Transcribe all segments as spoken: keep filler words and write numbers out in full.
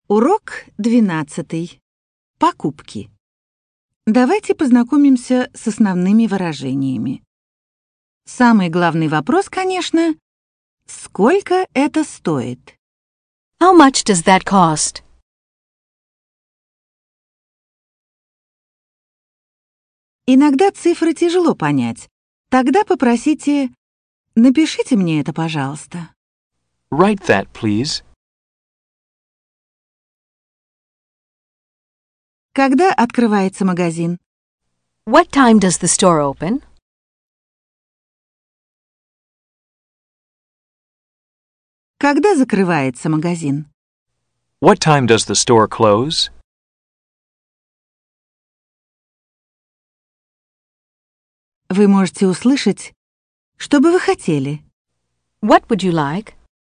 Урок двенадцатый. Покупки. Давайте познакомимся с основными выражениями. Самый главный вопрос, конечно, сколько это стоит? How much does that cost? Иногда цифры тяжело понять. Тогда попросите «напишите мне это, пожалуйста». Write that, please. Когда открывается магазин? What time does the store open? Когда закрывается магазин? What time does the store close? Вы можете услышать, что бы вы хотели. What would you like?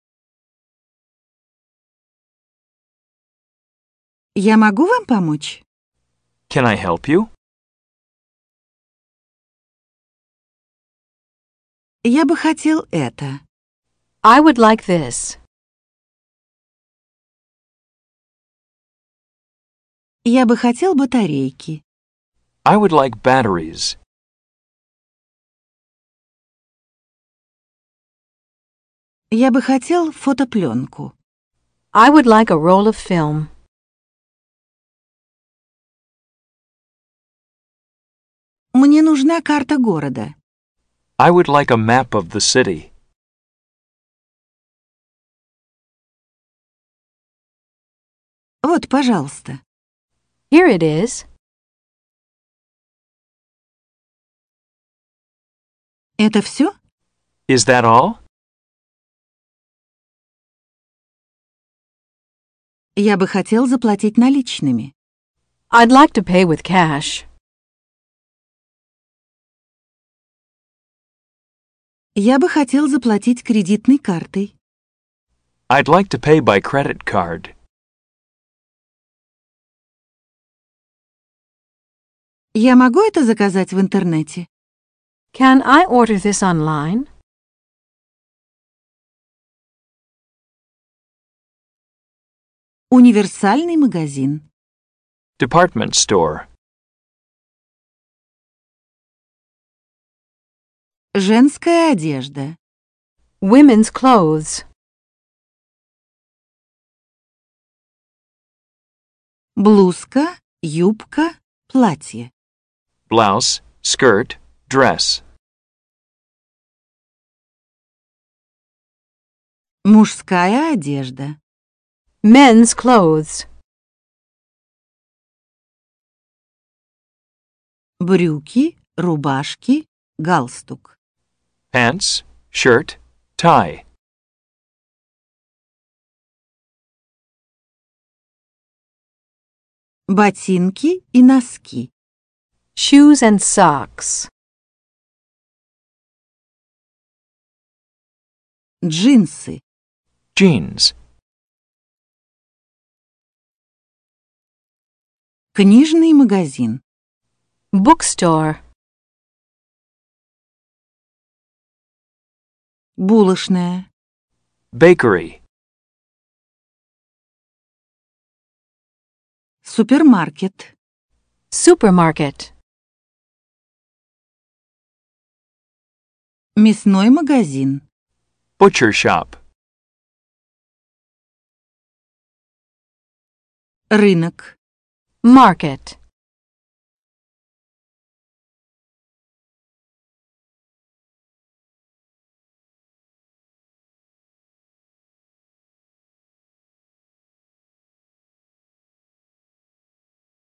Я могу вам помочь? Can I help you? Я бы хотел это. I would like this. Я бы хотел батарейки. I would like batteries. Я бы хотел фотопленку. I would like a roll of film. Мне нужна карта города. I would like a map of the city. Вот, пожалуйста. Here it is. Это все? Is that all? Я бы хотел заплатить наличными. I'd like to pay with cash. Я бы хотел заплатить кредитной картой. I'd like to pay by credit card. Я могу это заказать в интернете? Can I order this online? Универсальный магазин. Department store. Женская одежда. Women's clothes. Блузка, юбка, платье. Blouse, skirt, dress. Мужская одежда. Men's clothes. Брюки, рубашки, галстук. Pants, shirt, tie. Ботинки и носки. Shoes and socks. Джинсы. Jeans. Книжный магазин. Bookstore. Булочная. Bakery. Супермаркет. Supermarket. Мясной магазин. Butcher shop. Рынок. Market.